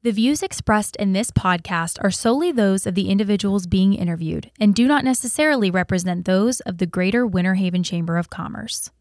The views expressed in this podcast are solely those of the individuals being interviewed and do not necessarily represent those of the Greater Winter Haven Chamber of Commerce.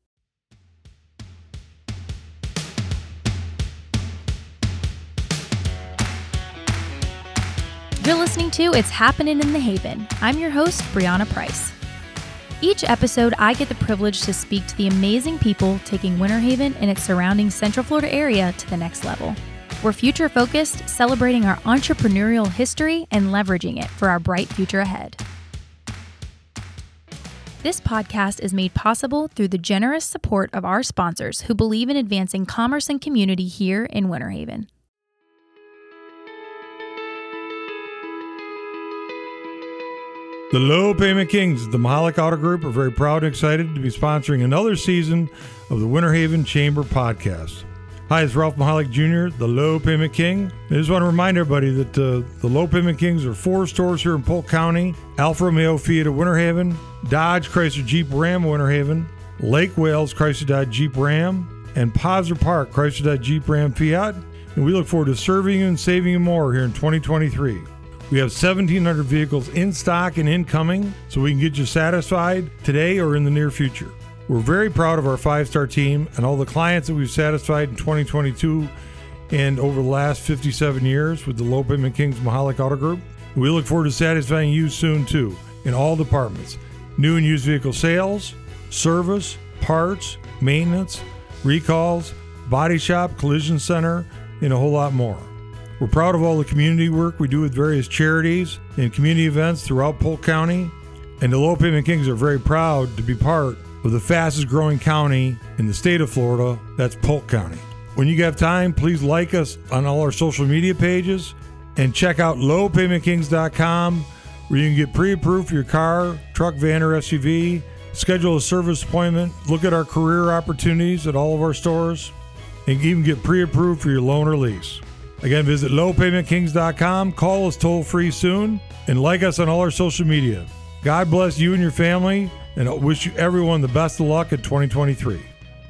You're listening to It's Happening in the Haven. I'm your host, Brianna Price. Each episode, I get the privilege to speak to the amazing people taking Winter Haven and its surrounding Central Florida area to the next level. We're future-focused, celebrating our entrepreneurial history and leveraging it for our bright future ahead. This podcast is made possible through the generous support of our sponsors who believe in advancing commerce and community here in Winter Haven. The Low Payment Kings, the Mahalik Auto Group, are very proud and excited to be sponsoring another season of the Winter Haven Chamber podcast. Hi, it's Ralph Mahalik Jr., the Low Payment King. I just want to remind everybody that the Low Payment Kings are 4 stores here in Polk County: Alfa Romeo Fiat of Winter Haven, Dodge Chrysler Jeep Ram Winter Haven, Lake Wales Chrysler Dodge Jeep Ram, and Posner Park Chrysler Dodge Jeep Ram Fiat. And we look forward to serving you and saving you more here in 2023. We have 1,700 vehicles in stock and incoming, so we can get you satisfied today or in the near future. We're very proud of our 5-star team and all the clients that we've satisfied in 2022 and over the last 57 years with the Low Payment Kings Mahalik Auto Group. We look forward to satisfying you soon too in all departments: new and used vehicle sales, service, parts, maintenance, recalls, body shop, collision center, and a whole lot more. We're proud of all the community work we do with various charities and community events throughout Polk County. And the Low Payment Kings are very proud to be part of the fastest growing county in the state of Florida, that's Polk County. When you have time, please like us on all our social media pages and check out lowpaymentkings.com, where you can get pre-approved for your car, truck, van, or SUV, schedule a service appointment, look at our career opportunities at all of our stores, and even get pre-approved for your loan or lease. Again, visit lowpaymentkings.com, call us toll-free soon, and like us on all our social media. God bless you and your family, and I wish you everyone the best of luck in 2023.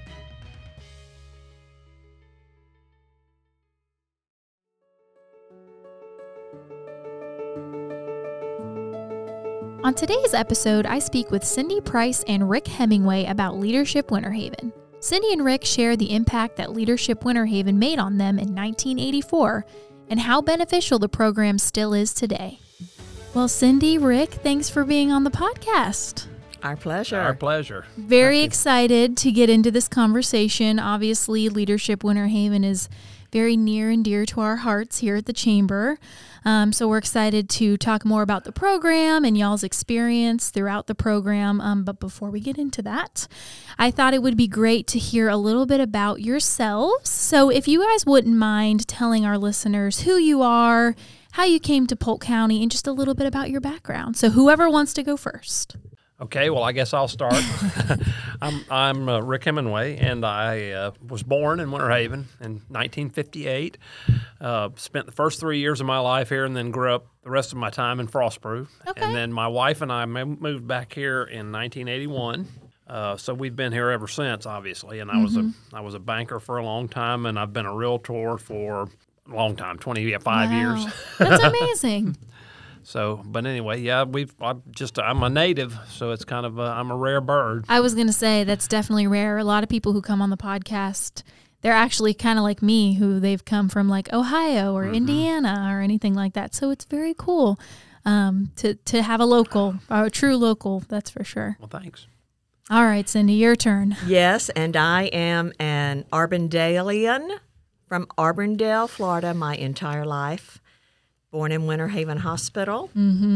On today's episode, I speak with Cindy Price and Rick Hemingway about Leadership Winter Haven. Cindy and Rick share the impact that Leadership Winter Haven made on them in 1984 and how beneficial the program still is today. Well, Cindy, Rick, thanks for being on the podcast. Our pleasure. Our pleasure. Very excited to get into this conversation. Obviously, Leadership Winter Haven is very near and dear to our hearts here at the Chamber. So we're excited to talk more about the program and y'all's experience throughout the program. But before we get into that, I thought it would be great to hear a little bit about yourselves. So if you guys wouldn't mind telling our listeners who you are, how you came to Polk County, and just a little bit about your background. So whoever wants to go first. Okay, well, I guess I'll start. I'm Rick Hemingway, and I was born in Winter Haven in 1958. Spent the first 3 years of my life here, and then grew up the rest of my time in Frostproof. Okay. And then my wife and I moved back here in 1981. So we've been here ever since, obviously. And I was a banker for a long time, and I've been a realtor for a long time, 25 years. That's amazing. So, but anyway, yeah, I'm a native, so it's kind of I'm a rare bird. I was going to say that's definitely rare. A lot of people who come on the podcast, they're actually kind of like me, who they've come from like Ohio or Indiana or anything like that. So it's very cool to have a true local, that's for sure. Well, thanks. All right, Cindy, your turn. Yes, and I am an Auburndalian from Auburndale, Florida, my entire life. Born in Winter Haven Hospital,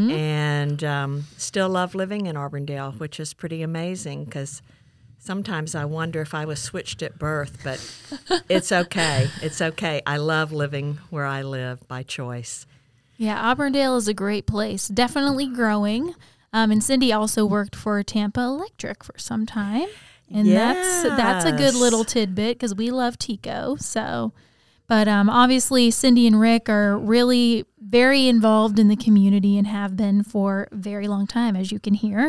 and still love living in Auburndale, which is pretty amazing because sometimes I wonder if I was switched at birth, but it's okay. It's okay. I love living where I live by choice. Yeah, Auburndale is a great place, definitely growing. And Cindy also worked for Tampa Electric for some time, and that's a good little tidbit because we love Tico, so... But obviously, Cindy and Rick are really very involved in the community and have been for a very long time, as you can hear.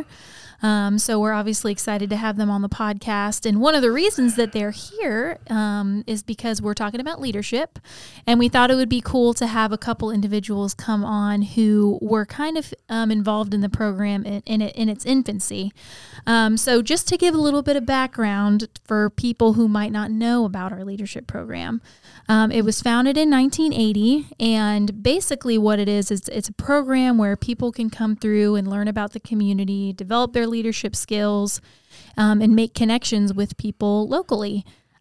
So we're obviously excited to have them on the podcast. And one of the reasons that they're here is because we're talking about leadership. And we thought it would be cool to have a couple individuals come on who were kind of involved in the program in its infancy. So just to give a little bit of background for people who might not know about our leadership program. It was founded in 1980, and basically what it is it's a program where people can come through and learn about the community, develop their leadership skills, and make connections with people locally.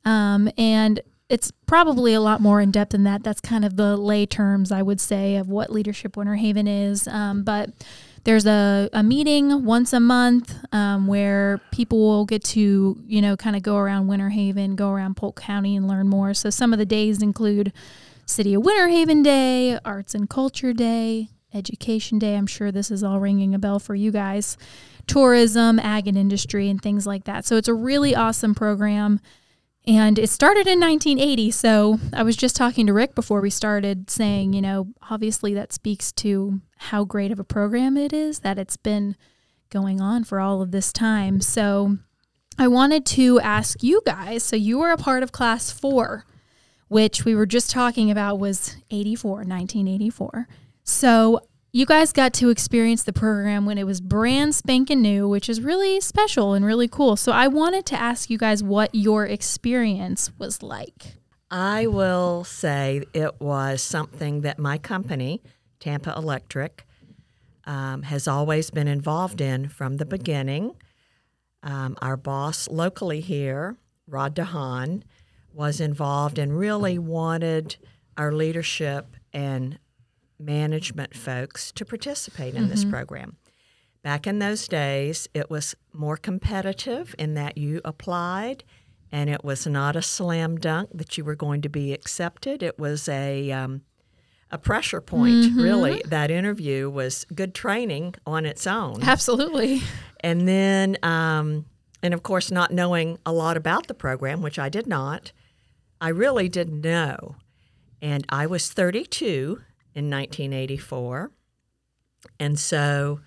And it's probably a lot more in depth than that. That's kind of the lay terms, I would say, of what Leadership Winter Haven is. But there's a meeting once a month where people will get to, kind of go around Winter Haven, go around Polk County and learn more. So some of the days include City of Winter Haven Day, Arts and Culture Day, Education Day. I'm sure this is all ringing a bell for you guys. Tourism, ag and industry, and things like that. So it's a really awesome program. And it started in 1980. So I was just talking to Rick before we started saying, obviously that speaks to how great of a program it is, that it's been going on for all of this time. So I wanted to ask you guys, so you were a part of Class 4, which we were just talking about was 1984. So you guys got to experience the program when it was brand spanking new, which is really special and really cool. So I wanted to ask you guys what your experience was like. I will say it was something that my company, Tampa Electric, has always been involved in from the beginning. Our boss locally here, Rod DeHaan, was involved and really wanted our leadership and management folks to participate in this program. Back in those days, it was more competitive in that you applied, and it was not a slam dunk that you were going to be accepted. It was a pressure point, really. That interview was good training on its own. Absolutely. And then, and of course, not knowing a lot about the program, which I did not, I really didn't know. And I was 32 in 1984. And so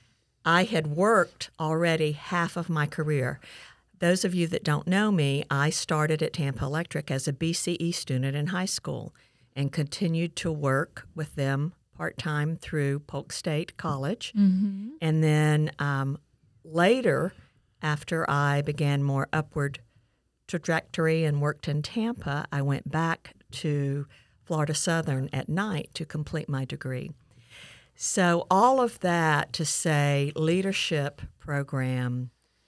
I had worked already half of my career. Those of you that don't know me, I started at Tampa Electric as a BCE student in high school and continued to work with them part-time through Polk State College. And then later, after I began more upward trajectory and worked in Tampa, I went back to Florida Southern at night to complete my degree. So all of that to say leadership program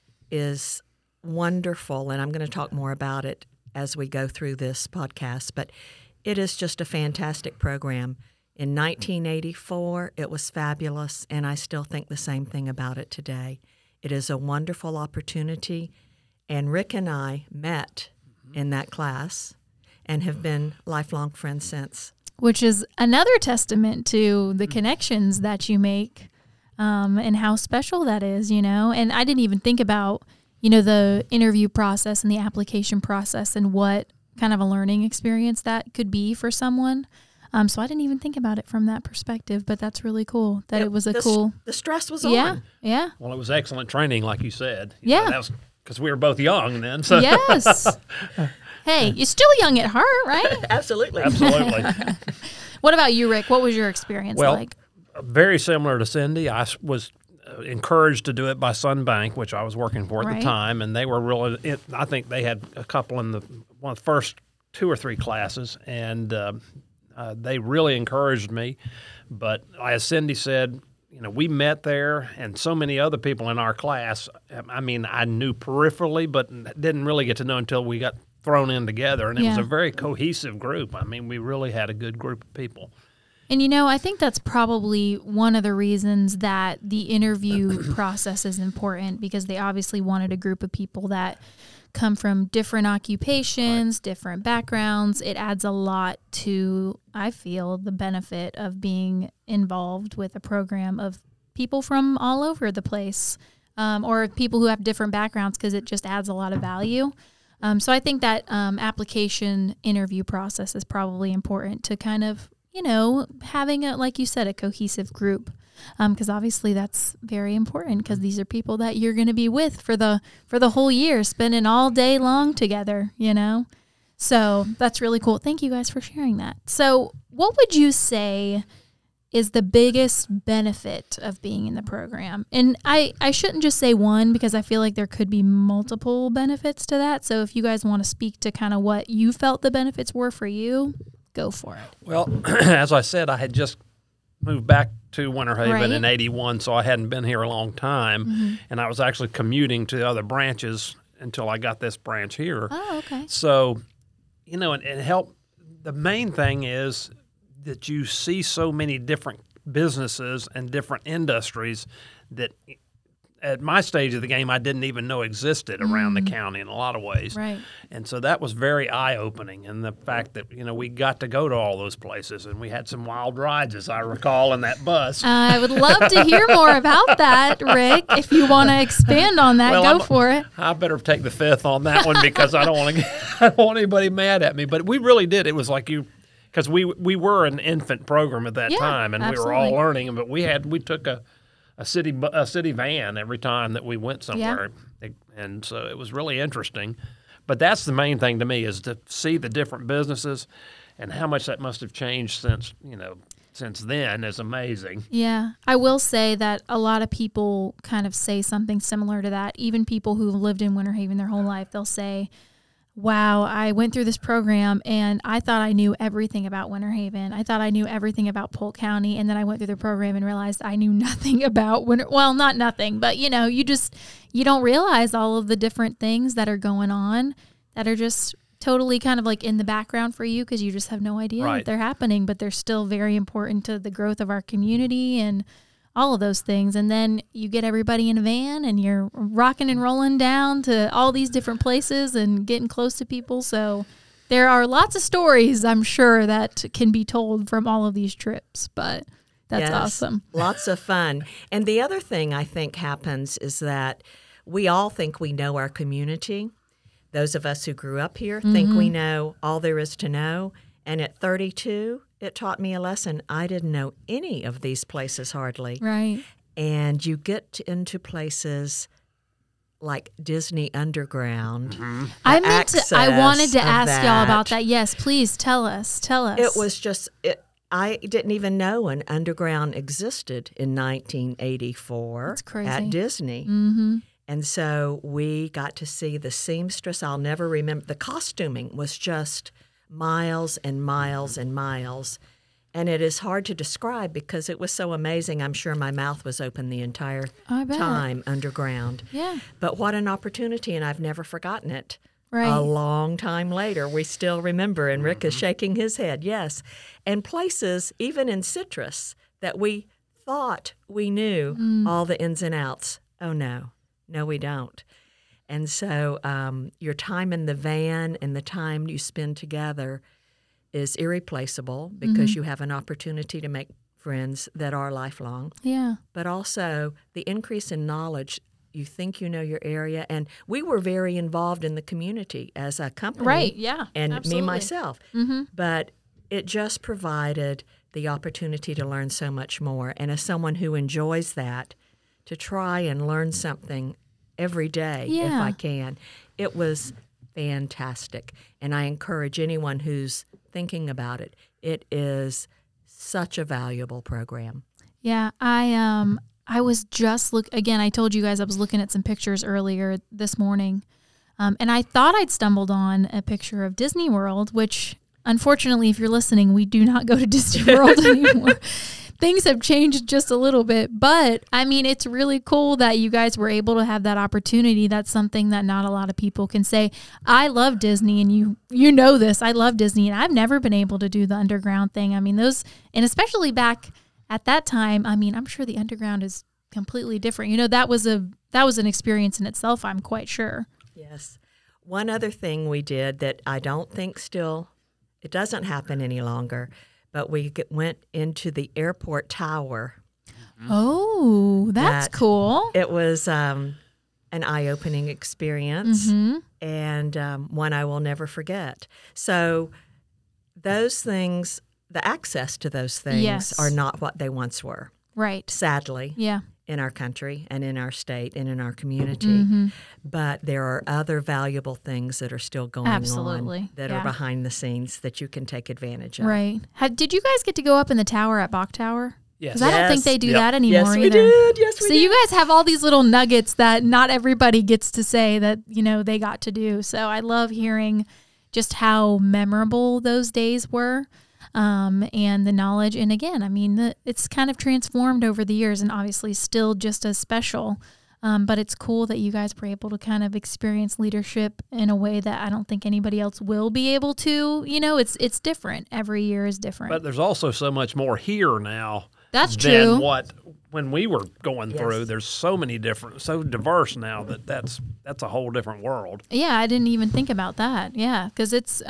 is wonderful, and I'm going to talk more about it as we go through this podcast, but it is just a fantastic program. In 1984, it was fabulous, and I still think the same thing about it today. It is a wonderful opportunity, and Rick and I met in that class and have been lifelong friends since. Which is another testament to the connections that you make and how special that is, And I didn't even think about, the interview process and the application process and what kind of a learning experience that could be for someone. So I didn't even think about it from that perspective, but that's really cool that it was The stress was on. Yeah. Well, it was excellent training, like you said. Yeah. Because we were both young then. So. Yes. Hey, you're still young at heart, right? Absolutely. Absolutely. What about you, Rick? What was your experience like? Very similar to Cindy. I was encouraged to do it by Sunbank, which I was working for at the time, and they were really. I think they had a couple in one of the first 2 or 3 classes, and they really encouraged me. But as Cindy said, we met there, and so many other people in our class. I mean, I knew peripherally, but didn't really get to know until we got thrown in together, and it was a very cohesive group. I mean, we really had a good group of people. And, I think that's probably one of the reasons that the interview process is important, because they obviously wanted a group of people that come from different occupations, different backgrounds. It adds a lot to, I feel, the benefit of being involved with a program of people from all over the place, or people who have different backgrounds, because it just adds a lot of value. So I think that application interview process is probably important to kind of, having like you said, a cohesive group. Because obviously that's very important because these are people that you're going to be with for the whole year, spending all day long together, So that's really cool. Thank you guys for sharing that. So what would you say is the biggest benefit of being in the program? And I shouldn't just say one because I feel like there could be multiple benefits to that. So if you guys want to speak to kind of what you felt the benefits were for you, go for it. Well, as I said, I had just moved back to Winter Haven Right. in 81, so I hadn't been here a long time. Mm-hmm. And I was actually commuting to other branches until I got this branch here. Oh, okay. So, it helped. The main thing is that you see so many different businesses and different industries that at my stage of the game, I didn't even know existed around the county in a lot of ways. Right. And so that was very eye-opening. And the fact that, we got to go to all those places and we had some wild rides, as I recall, in that bus. I would love to hear more about that, Rick. If you want to expand on that, go for it. I better take the fifth on that one because I don't want anybody mad at me. But we really did. It was like because we were an infant program at that time, and we were all learning. But we took a city van every time that we went somewhere, and so it was really interesting. But that's the main thing to me is to see the different businesses and how much that must have changed since then is amazing. Yeah, I will say that a lot of people kind of say something similar to that. Even people who've lived in Winter Haven their whole life, they'll say, wow, I went through this program and I thought I knew everything about Winter Haven. I thought I knew everything about Polk County. And then I went through the program and realized I knew nothing about not nothing, but you don't realize all of the different things that are going on that are just totally kind of like in the background for you because you just have no idea that they're happening, but they're still very important to the growth of our community and all of those things. And then you get everybody in a van and you're rocking and rolling down to all these different places and getting close to people. So there are lots of stories, I'm sure, that can be told from all of these trips, but that's awesome. Lots of fun. And the other thing I think happens is that we all think we know our community. Those of us who grew up here think we know all there is to know. And at 32, it taught me a lesson. I didn't know any of these places hardly. Right. And you get into places like Disney Underground. I wanted to ask y'all about that. Yes, please tell us. It was just, I didn't even know an underground existed in 1984 That's crazy. at Disney. Mm-hmm. And so we got to see the seamstress. I'll never remember. The costuming was just miles and miles and miles. And it is hard to describe because it was so amazing. I'm sure my mouth was open the entire time underground. Yeah. But what an opportunity, and I've never forgotten it. Right. A long time later, we still remember, and Rick is shaking his head, yes. And places, even in Citrus, that we thought we knew all the ins and outs. Oh, no. No, we don't. And so your time in the van and the time you spend together is irreplaceable because you have an opportunity to make friends that are lifelong. Yeah. But also the increase in knowledge. You think you know your area. And we were very involved in the community as a company. Right, yeah. And absolutely. me, myself. Mm-hmm. But it just provided the opportunity to learn so much more. And as someone who enjoys that, to try and learn something every day if I can, it was fantastic. And I encourage anyone who's thinking about it. It is such a valuable program. Yeah, I was just again, I told you guys I was looking at some pictures earlier this morning. And I thought I'd stumbled on a picture of Disney World, which unfortunately, if you're listening, we do not go to Disney World anymore. Things have changed just a little bit, but I mean, it's really cool that you guys were able to have that opportunity. That's something that not a lot of people can say. I love Disney, and you know this. I love Disney, and I've never been able to do the underground thing. I mean, and especially back at that time, I mean, I'm sure the underground is completely different. You know, that was an experience in itself, I'm quite sure. Yes. One other thing we did that I don't think it doesn't happen any longer, but we went into the airport tower. Oh, that's cool. It was an eye-opening experience and one I will never forget. So those things the access to those things Yes. are not what they once were, Right. sadly, Yeah. in our country and in our state and in our community. But there are other valuable things that are still going Absolutely. on that Yeah. are behind the scenes that you can take advantage of. Right. Did you guys get to go up in the tower at Bach Tower? Yes. Because I don't think Yes. they do Yep. that anymore Yes, we either. did. Yes, we So did. you guys have all these little nuggets that not everybody gets to say that, they got to do. So I love hearing just how memorable those days were, and the knowledge. And again, I mean, it's kind of transformed over the years and obviously still just as special. But it's cool that you guys were able to kind of experience leadership in a way that I don't think anybody else will be able to. It's different. Every year is different. But there's also so much more here now. That's than true. what when we were going Yes. through. There's so many different, so diverse now that's a whole different world. Yeah, I didn't even think about that. Yeah, because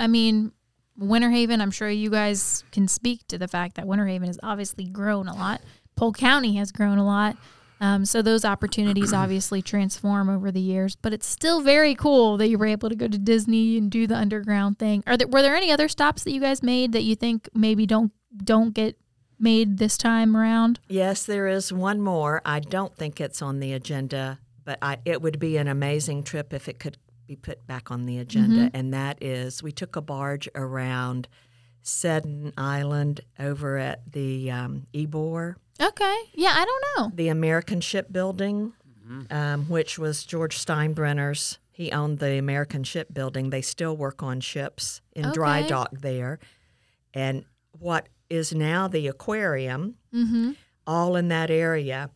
Winter Haven, I'm sure you guys can speak to the fact that Winter Haven has obviously grown a lot. Polk County has grown a lot. So those opportunities obviously transform over the years, but it's still very cool that you were able to go to Disney and do the underground thing. Were there any other stops that you guys made that you think maybe don't get made this time around? Yes, there is one more. I don't think it's on the agenda, but it would be an amazing trip if it could be put back on the agenda. And that is, we took a barge around Seddon Island over at the Ybor, Okay. Yeah, I don't know. the American Shipbuilding, which was George Steinbrenner's. He owned the American Shipbuilding. They still work on ships in dry Okay. dock there. And what is now the aquarium, all in that area.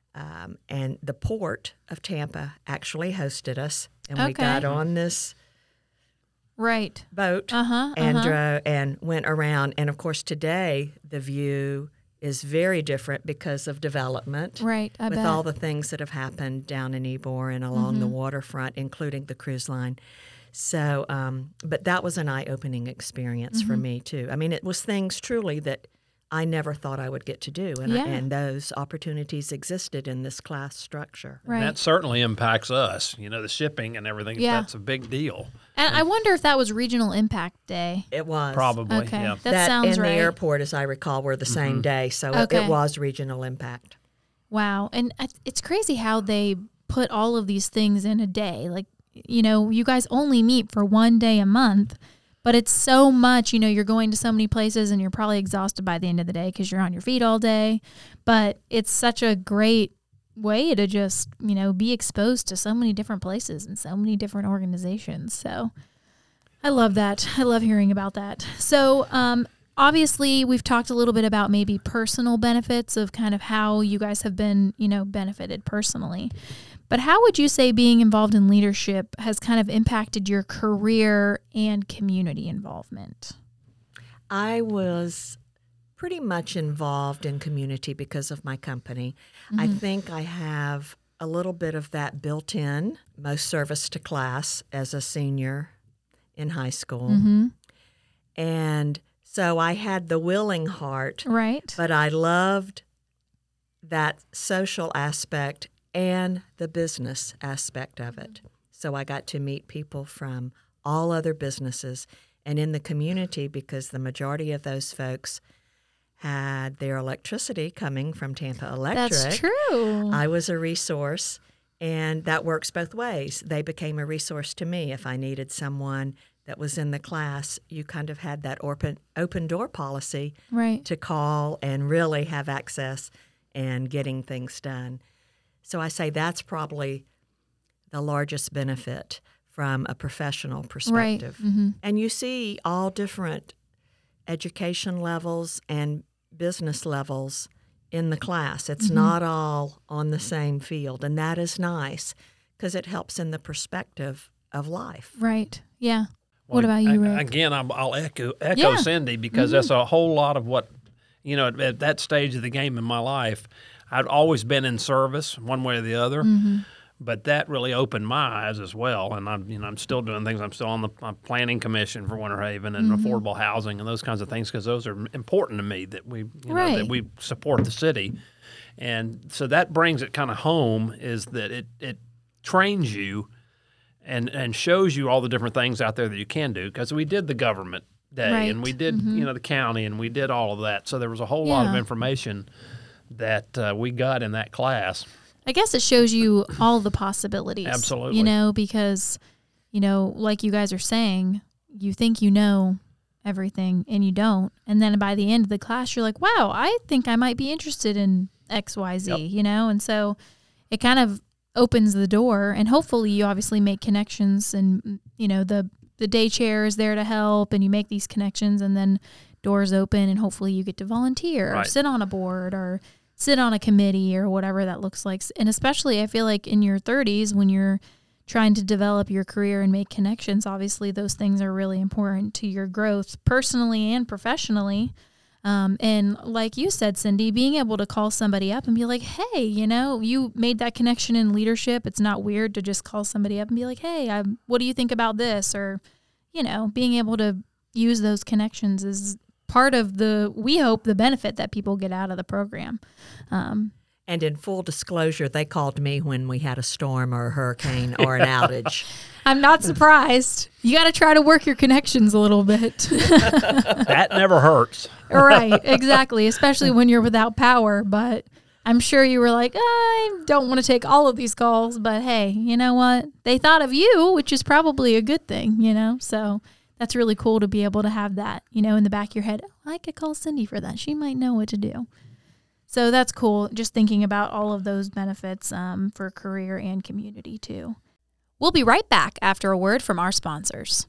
And the port of Tampa actually hosted us. And we Okay. got on this Right. boat and went around. And, of course, today the view is very different because of development. Right. I with bet. all the things that have happened down in Ybor and along the waterfront, including the cruise line. So, but that was an eye-opening experience for me, too. I mean, it was things truly that I never thought I would get to do, and, Yeah. and those opportunities existed in this class structure. Right. That certainly impacts us. The shipping and everything. Yeah. That's a big deal. And I wonder if that was Regional Impact Day. It was. Probably. Okay. Yeah. That sounds and right. the airport, as I recall, were the same day, so Okay. it was regional impact. Wow. And it's crazy how they put all of these things in a day. Like, you guys only meet for one day a month, but it's so much, you're going to so many places and you're probably exhausted by the end of the day because you're on your feet all day. But it's such a great way to just, be exposed to so many different places and so many different organizations. So I love that. I love hearing about that. So, obviously, we've talked a little bit about maybe personal benefits of kind of how you guys have been, benefited personally. But how would you say being involved in leadership has kind of impacted your career and community involvement? I was pretty much involved in community because of my company. I think I have a little bit of that built in, most service to class as a senior in high school. And so I had the willing heart, Right. but I loved that social aspect and the business aspect of it. So I got to meet people from all other businesses and in the community because the majority of those folks had their electricity coming from Tampa Electric. That's true. I was a resource, and that works both ways. They became a resource to me. If I needed someone that was in the class, you kind of had that open door policy Right. to call and really have access and getting things done. So I say that's probably the largest benefit from a professional perspective. And you see all different education levels and business levels in the class. It's not all on the same field, and that is nice because it helps in the perspective of life. Right. Yeah. What about you, Rick? Again, I'll echo Yeah. Cindy because that's a whole lot of what, at that stage of the game in my life, I'd always been in service one way or the other. But that really opened my eyes as well, and I'm still doing things. I'm still on the planning commission for Winter Haven and affordable housing and those kinds of things because those are important to me that we Right. that we support the city, and so that brings it kind of home is that it trains you and shows you all the different things out there that you can do because we did the government day, Right. and we did the county, and we did all of that. So there was a whole lot of information that we got in that class. I guess it shows you all the possibilities. Absolutely. Because, like you guys are saying, you think you know everything and you don't. And then by the end of the class, you're like, wow, I think I might be interested in XYZ, And so it kind of opens the door, and hopefully you obviously make connections, and, the day chair is there to help, and you make these connections, and then doors open, and hopefully you get to volunteer or sit on a board or sit on a committee or whatever that looks like. And especially I feel like in your 30s, when you're trying to develop your career and make connections, obviously those things are really important to your growth personally and professionally. And like you said, Cindy, being able to call somebody up and be like, hey, you made that connection in leadership. It's not weird to just call somebody up and be like, hey, what do you think about this? Or, being able to use those connections is part of we hope the benefit that people get out of the program. And in full disclosure, they called me when we had a storm or a hurricane or an outage. I'm not surprised. You got to try to work your connections a little bit. That never hurts. Right, exactly, especially when you're without power. But I'm sure you were like, I don't want to take all of these calls, but hey, you know what? They thought of you, which is probably a good thing, So that's really cool to be able to have that, in the back of your head. Oh, I could call Cindy for that. She might know what to do. So that's cool, just thinking about all of those benefits for career and community too. We'll be right back after a word from our sponsors.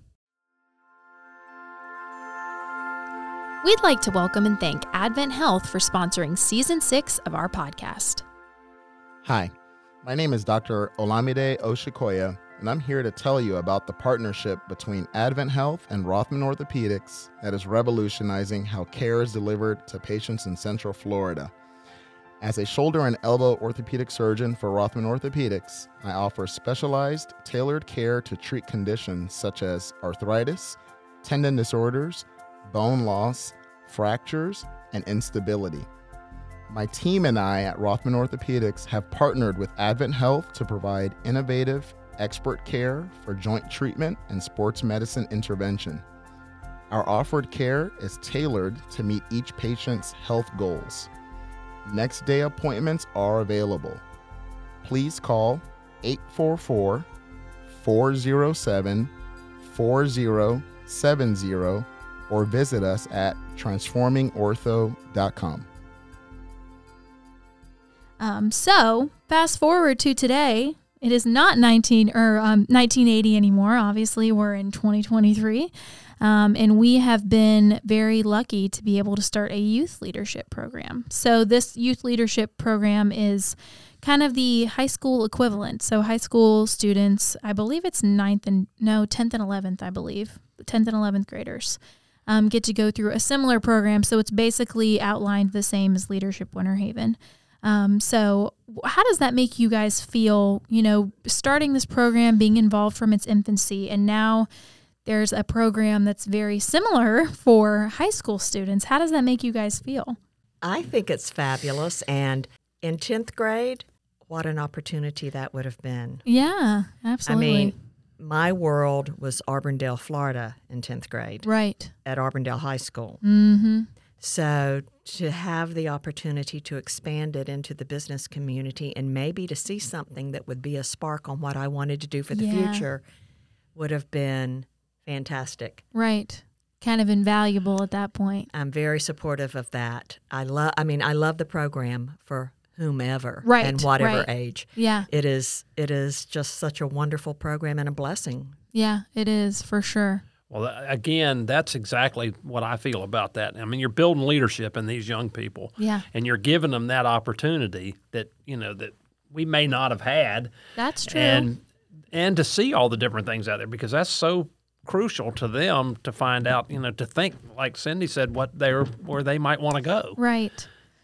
We'd like to welcome and thank Advent Health for sponsoring Season 6 of our podcast. Hi, my name is Dr. Olamide Oshikoya, and I'm here to tell you about the partnership between Advent Health and Rothman Orthopedics that is revolutionizing how care is delivered to patients in Central Florida. As a shoulder and elbow orthopedic surgeon for Rothman Orthopedics, I offer specialized, tailored care to treat conditions such as arthritis, tendon disorders, bone loss, fractures, and instability. My team and I at Rothman Orthopedics have partnered with Advent Health to provide innovative, expert care for joint treatment and sports medicine intervention. Our offered care is tailored to meet each patient's health goals. Next day appointments are available. Please call 844-407-4070 or visit us at transformingortho.com. So fast forward to today. It is not 1980 anymore. Obviously, we're in 2023. And we have been very lucky to be able to start a youth leadership program. So this youth leadership program is kind of the high school equivalent. So high school students, I believe it's 10th and 11th, I believe. The 10th and 11th graders get to go through a similar program. So it's basically outlined the same as Leadership Winter Haven. So how does that make you guys feel, starting this program, being involved from its infancy, and now there's a program that's very similar for high school students? How does that make you guys feel? I think it's fabulous. And in 10th grade, what an opportunity that would have been. Yeah, absolutely. I mean, my world was Auburndale, Florida in 10th grade. Right. At Auburndale High School. Mm-hmm. So to have the opportunity to expand it into the business community and maybe to see something that would be a spark on what I wanted to do for the future would have been fantastic. Right. Kind of invaluable at that point. I'm very supportive of that. I love the program for whomever and whatever age. Yeah. It is just such a wonderful program and a blessing. Yeah, it is for sure. Well, again, that's exactly what I feel about that. I mean, you're building leadership in these young people. Yeah. And you're giving them that opportunity that, that we may not have had. That's true. And to see all the different things out there, because that's so crucial to them to find out, to think, like Cindy said, where they might want to go. Right.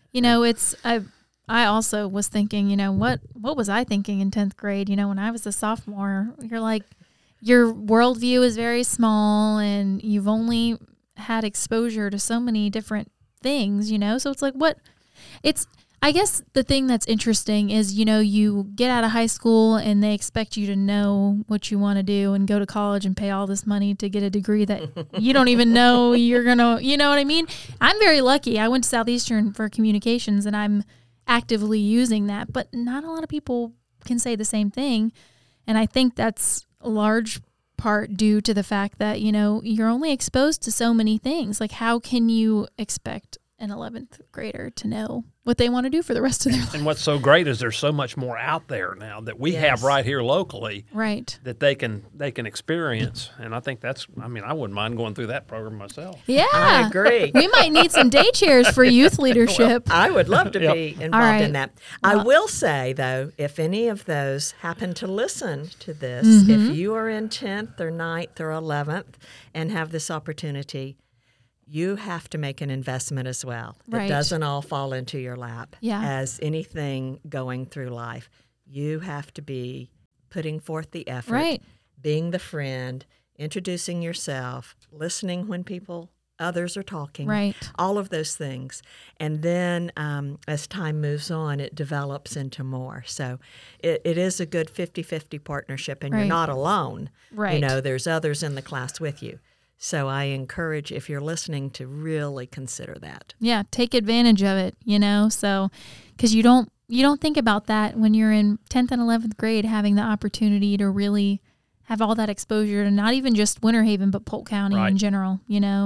I also was thinking, what was I thinking in 10th grade? When I was a sophomore, you're like, your worldview is very small and you've only had exposure to so many different things, So it's like, I guess the thing that's interesting is, you get out of high school and they expect you to know what you want to do and go to college and pay all this money to get a degree that you don't even know you're going to, you know what I mean? I'm very lucky. I went to Southeastern for communications and I'm actively using that, but not a lot of people can say the same thing. And I think that's a large part due to the fact that, you're only exposed to so many things. Like, how can you expect an 11th grader to know what they want to do for the rest of their life? And what's so great is there's so much more out there now that we have right here locally, right? That they can experience. And I think I wouldn't mind going through that program myself. Yeah, I agree. We might need some day chairs for youth leadership. I would love to be involved right. in that. I will say, though, if any of those happen to listen to this, if you are in 10th or 9th or 11th and have this opportunity, you have to make an investment as well. Right. It doesn't all fall into your lap as anything going through life. You have to be putting forth the effort, right. being the friend, introducing yourself, listening when others are talking, right. all of those things. And then as time moves on, it develops into more. So it is a good 50-50 partnership, and you're not alone. Right. There's others in the class with you. So I encourage, if you're listening, to really consider that. Yeah, take advantage of it, so because you don't think about that when you're in 10th and 11th grade, having the opportunity to really have all that exposure to not even just Winter Haven, but Polk County in general.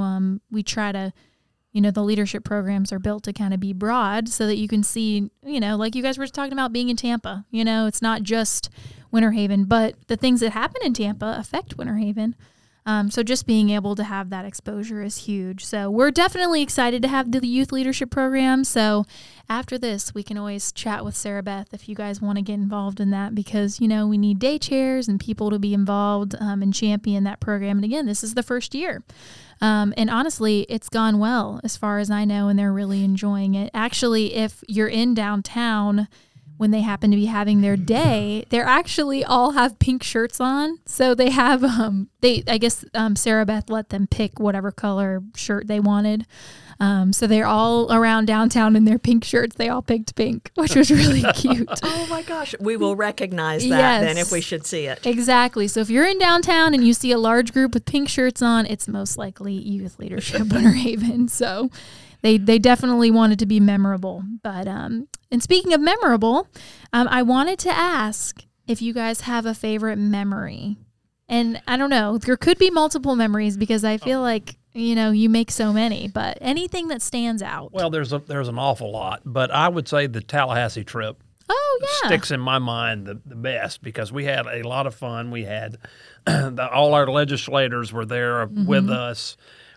We try to, the leadership programs are built to kind of be broad so that you can see, like you guys were talking about being in Tampa, it's not just Winter Haven, but the things that happen in Tampa affect Winter Haven. So just being able to have that exposure is huge. So we're definitely excited to have the youth leadership program. So after this, we can always chat with Sarah Beth if you guys want to get involved in that, because, we need day chairs and people to be involved and champion that program. And again, this is the first year. And honestly, it's gone well as far as I know, and they're really enjoying it. Actually, if you're in downtown, when they happen to be having their day, they're actually all have pink shirts on. So they have, Sarah Beth let them pick whatever color shirt they wanted. So they're all around downtown in their pink shirts. They all picked pink, which was really cute. Oh my gosh. We will recognize that then if we should see it. Exactly. So if you're in downtown and you see a large group with pink shirts on, it's most likely Youth Leadership Winter Haven. So they definitely wanted to be memorable. But and speaking of memorable, I wanted to ask if you guys have a favorite memory. And I don't know, there could be multiple memories because I feel like, you make so many, but anything that stands out. Well, there's an awful lot, but I would say the Tallahassee trip sticks in my mind the best, because we had a lot of fun. We had all our legislators were there with us.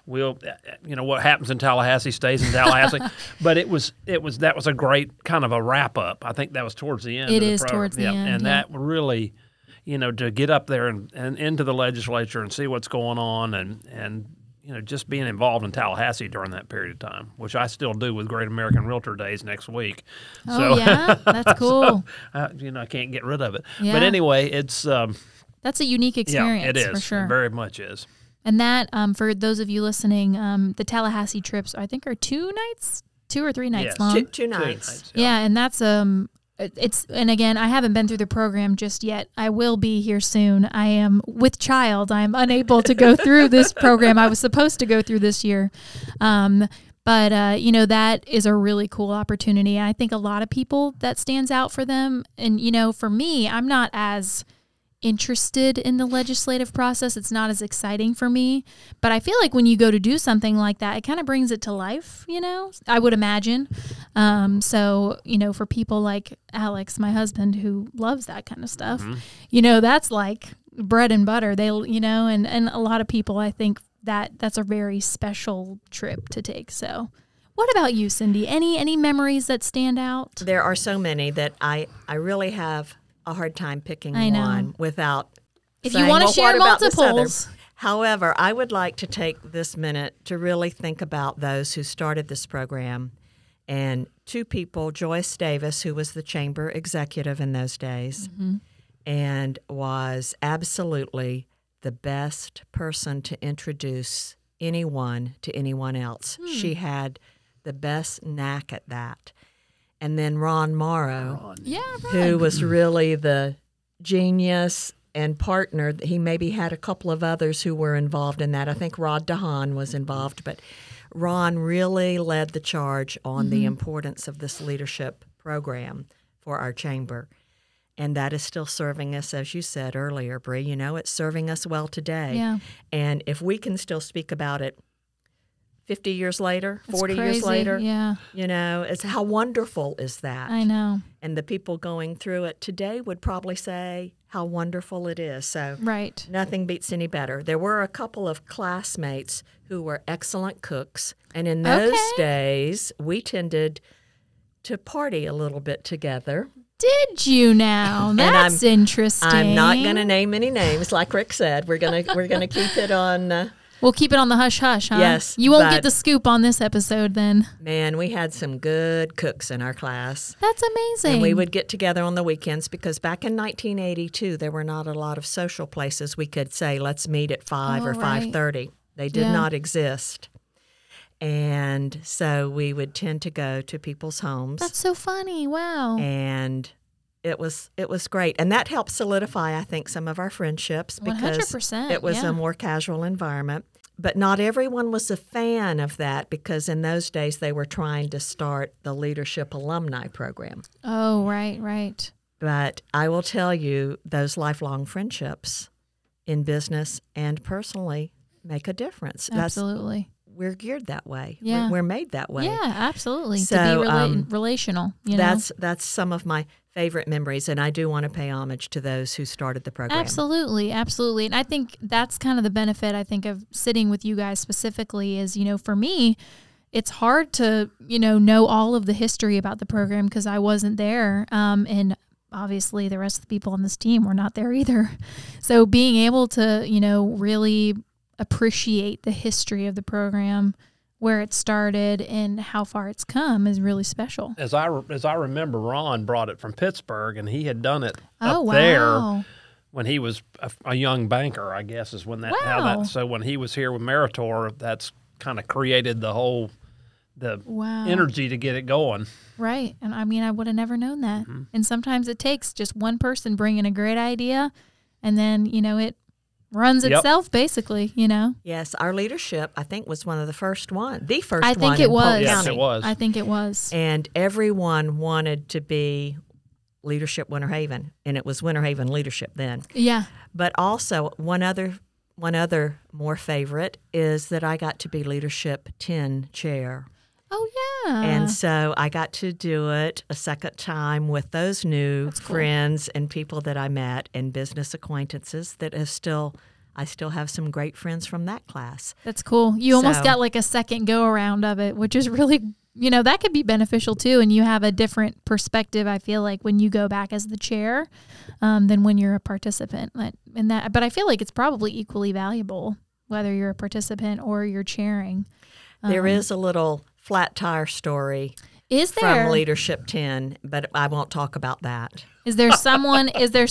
What happens in Tallahassee stays in Tallahassee. But that was a great kind of a wrap up. I think that was towards the end. It of the is program. towards the end. And that really, to get up there and into the legislature and see what's going on and just being involved in Tallahassee during that period of time, which I still do with Great American Realtor Days next week. Oh, yeah? That's cool. I can't get rid of it. Yeah. But anyway, it's that's a unique experience. Yeah, it is. For sure. It very much is. And that, for those of you listening, the Tallahassee trips, I think, are 2 or 3 nights long. Two nights. Yeah, and that's and again, I haven't been through the program just yet. I will be here soon. I am with child. I am unable to go through this program. I was supposed to go through this year. But that is a really cool opportunity. I think a lot of people, that stands out for them. And, for me, I'm not as interested in the legislative process. It's not as exciting for me, but I feel like when you go to do something like that, it kind of brings it to life, I would imagine. So, for people like Alex, my husband, who loves that kind of stuff, that's like bread and butter. And a lot of people, I think that's a very special trip to take. So what about you, Cindy? Any memories that stand out? There are so many that I really have a hard time picking one without if saying, you want to share multiples. However, I would like to take this minute to really think about those who started this program, and 2 people, Joyce Davis, who was the chamber executive in those days and was absolutely the best person to introduce anyone to anyone else. She had the best knack at that. and then Ron Morrow, Yeah, right. who was really the genius and partner. He maybe had a couple of others who were involved in that. I think Rod DeHaan was involved, but Ron really led the charge on the importance of this leadership program for our chamber. And that is still serving us, as you said earlier, Bree. You know, it's serving us well today. Yeah. And if we can still speak about it 50 years later, It's 40 years crazy. later, Yeah, you know, it's how wonderful is that? I know. And the people going through it today would probably say how wonderful it is. So Right. nothing beats any better. There were a couple of classmates who were excellent cooks. And in those Okay. days, we tended to party a little bit together. Did you now? That's interesting. I'm not going to name any names, like Rick said. We're gonna keep it on. We'll keep it on the hush hush, huh? Yes, You won't but- get the scoop on this episode then. Man, we had some good cooks in our class. That's amazing. And we would get together on the weekends because back in 1982, there were not a lot of social places we could say, let's meet at 5 Oh, or right. 5:30. They did Yeah. not exist. And so we would tend to go to people's homes. That's so funny. Wow. And it was great. And that helped solidify, I think, some of our friendships because 100%, it was yeah. a more casual environment. But not everyone was a fan of that because in those days they were trying to start the Leadership Alumni Program. Oh, right. But I will tell you, those lifelong friendships in business and personally make a difference. Absolutely. We're geared that way. Yeah. We're made that way. Yeah, absolutely. So, to be relational. You know? That's some of my favorite memories, and I do want to pay homage to those who started the program. Absolutely. And I think that's kind of the benefit, I think, of sitting with you guys specifically is, you know, for me, it's hard to, you know all of the history about the program because I wasn't there. And obviously the rest of the people on this team were not there either. So being able to, you know, really appreciate the history of the program, where it started and how far it's come is really special. As I remember, Ron brought it from Pittsburgh, and he had done it Oh, up there wow. when he was a young banker, I guess, is when that. How Wow. that so when he was here with Meritor, that's kind of created the Wow. energy to get it going. Right. And I mean, I would have never known that. Mm-hmm. And sometimes it takes just one person bringing a great idea and then, you know, it runs Yep. itself basically, you know. Yes, our leadership, I think, was one of the first one I think one it in Polk was. Yes, County. it was. I think it was. And everyone wanted to be Leadership Winter Haven, and it was Winter Haven Leadership then. Yeah. But also one other more favorite is that I got to be Leadership 10 chair. Oh, yeah. And so I got to do it a second time with those new That's cool. friends and people that I met and business acquaintances that I still have some great friends from that class. That's cool. You almost So- got like a second go around of it, which is really, you know, that could be beneficial too. And you have a different perspective, I feel like, when you go back as the chair than when you're a participant. But I feel like it's probably equally valuable, whether you're a participant or you're chairing. There is a little flat tire story Is there? from Leadership 10, but I won't talk about that. Is there someone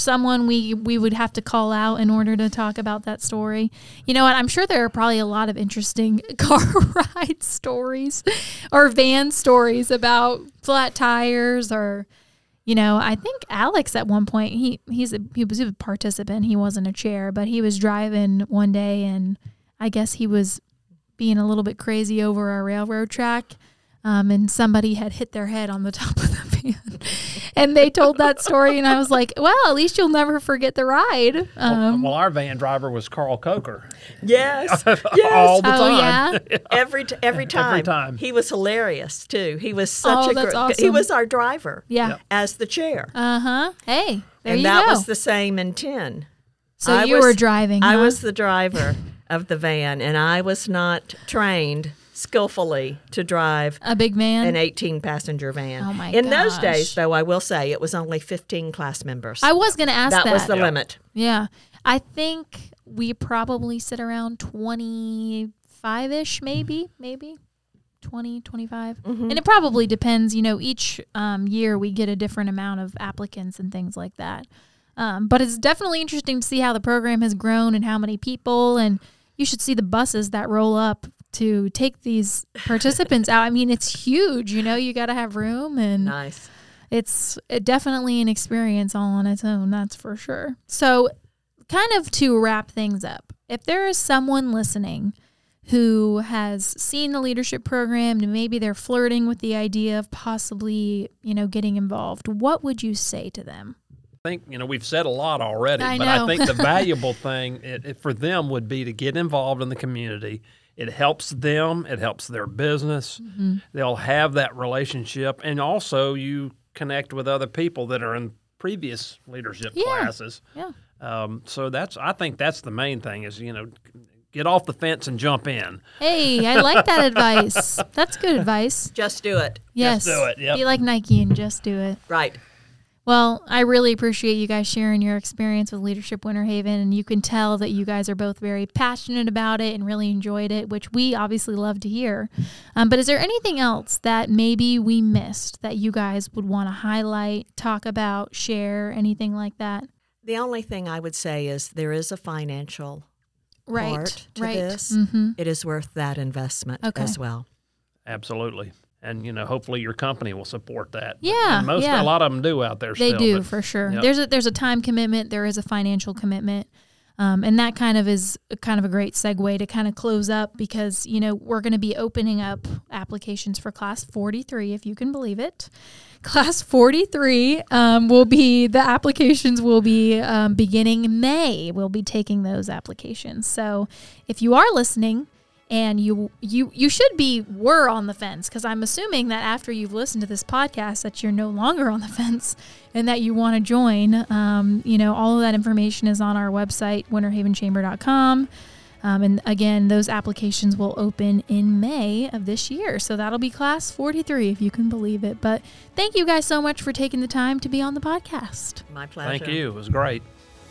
we would have to call out in order to talk about that story? You know what? I'm sure there are probably a lot of interesting car ride stories or van stories about flat tires or, you know, I think Alex at one point, he was a participant. He wasn't a chair, but he was driving one day and I guess he was being a little bit crazy over a railroad track. And somebody had hit their head on the top of the van. And they told that story, and I was like, well, at least you'll never forget the ride. Well, our van driver was Carl Coker. Yes, All the Oh, time. yeah? every time. Every time. He was hilarious too. He was such Oh, a that's great. awesome. He was our driver. Yeah. as the chair, Uh-huh. Hey, there and you that go. was the same in 10. So I you was- were driving, I huh? was the driver of the van, and I was not trained skillfully to drive a big van. an 18-passenger van. Oh, my In those gosh. days, though, I will say it was only 15 class members. I was going to ask that. that was the limit. Yeah. I think we probably sit around 25-ish, maybe 20, 25. And it probably depends, you know, each year we get a different amount of applicants and things like that. But it's definitely interesting to see how the program has grown and how many people, and you should see the buses that roll up to take these participants out. I mean, it's huge. You got to have room, and Nice. it's definitely an experience all on its own. That's for sure. So, kind of to wrap things up, if there is someone listening who has seen the leadership program and maybe they're flirting with the idea of possibly, getting involved, what would you say to them? I think, we've said a lot already, I but know. I think the valuable thing for them would be to get involved in the community. It helps them. It helps their business. Mm-hmm. They'll have that relationship. And also you connect with other people that are in previous leadership classes. Yeah. So I think that's the main thing is, get off the fence and jump in. Hey, I like that advice. That's good advice. Just do it. Yes. do it, yep. Be like Nike and just do it. Right. Well, I really appreciate you guys sharing your experience with Leadership Winter Haven, and you can tell that you guys are both very passionate about it and really enjoyed it, which we obviously love to hear. But is there anything else that maybe we missed that you guys would want to highlight, talk about, share, anything like that? The only thing I would say is there is a financial part to Right. this. Mm-hmm. It is worth that investment Okay. as well. Absolutely. And, hopefully your company will support that. Yeah, And yeah. a lot of them do out there They still. do, but- for sure. Yep. There's a time commitment. There is a financial commitment. And that kind of is kind of a great segue to kind of close up because, we're going to be opening up applications for Class 43, if you can believe it. Class 43 the applications will be beginning May. We'll be taking those applications. So if you are listening, and you were on the fence, because I'm assuming that after you've listened to this podcast that you're no longer on the fence and that you want to join. All of that information is on our website, winterhavenchamber.com. And again, those applications will open in May of this year. So that'll be Class 43, if you can believe it. But thank you guys so much for taking the time to be on the podcast. My pleasure. Thank you. It was great.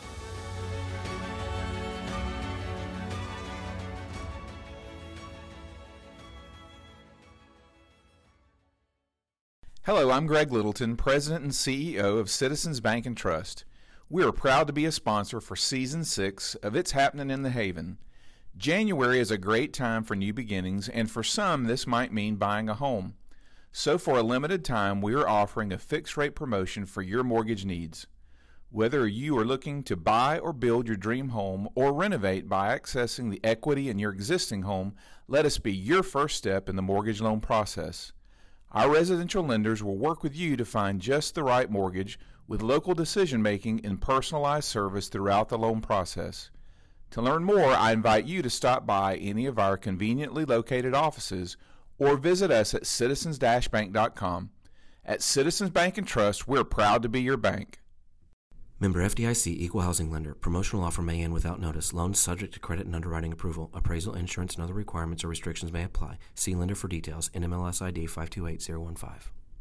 Hello, I'm Greg Littleton, President and CEO of Citizens Bank and Trust. We are proud to be a sponsor for Season 6 of It's Happening in the Haven. January is a great time for new beginnings, and for some, this might mean buying a home. So for a limited time, we are offering a fixed-rate promotion for your mortgage needs. Whether you are looking to buy or build your dream home or renovate by accessing the equity in your existing home, let us be your first step in the mortgage loan process. Our residential lenders will work with you to find just the right mortgage with local decision-making and personalized service throughout the loan process. To learn more, I invite you to stop by any of our conveniently located offices or visit us at citizens-bank.com. At Citizens Bank and Trust, we're proud to be your bank. Member FDIC, Equal Housing Lender. Promotional offer may end without notice. Loans subject to credit and underwriting approval. Appraisal, insurance, and other requirements or restrictions may apply. See lender for details. NMLS ID 528015.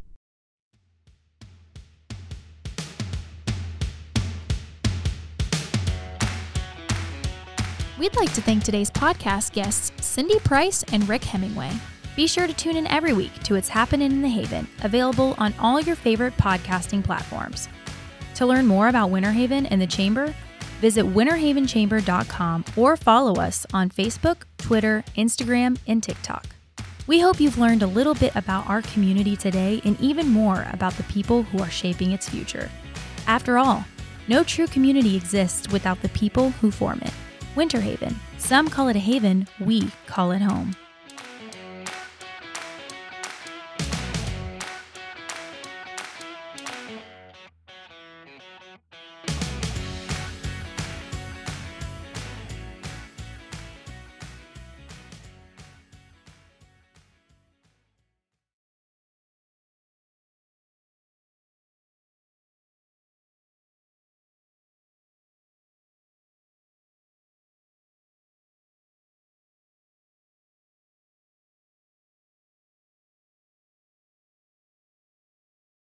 We'd like to thank today's podcast guests, Cindy Price and Rick Hemingway. Be sure to tune in every week to It's Happening in the Haven, available on all your favorite podcasting platforms. To learn more about Winter Haven and the Chamber, visit winterhavenchamber.com or follow us on Facebook, Twitter, Instagram, and TikTok. We hope you've learned a little bit about our community today and even more about the people who are shaping its future. After all, no true community exists without the people who form it. Winter Haven. Some call it a haven, we call it home.